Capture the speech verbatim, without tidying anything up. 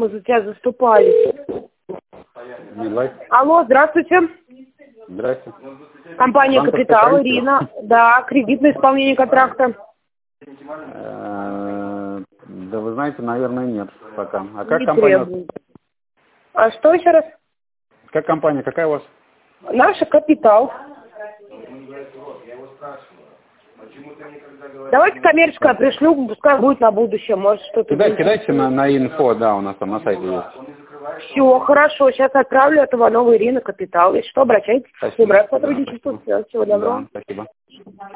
мы за тебя заступались. Медлайф. Алло, здравствуйте. Здрасте. Компания Банковское «Капитал», правительство. Ирина. Да, кредитное исполнение контракта. Э, Да вы знаете, наверное, нет пока. А как Не компания? требует. А что еще раз? Как компания? Какая у вас? Наша «Капитал». Давайте коммерческое пришлю, пускай будет на будущее, может что-то... Кидайте, кидайте на, на инфо, да, у нас там на сайте есть. Все, хорошо, сейчас отправлю это в новый Ирина «Капитал». Если что, обращайтесь. Спасибо. Убрать сотрудничество. Всего доброго. Да, спасибо.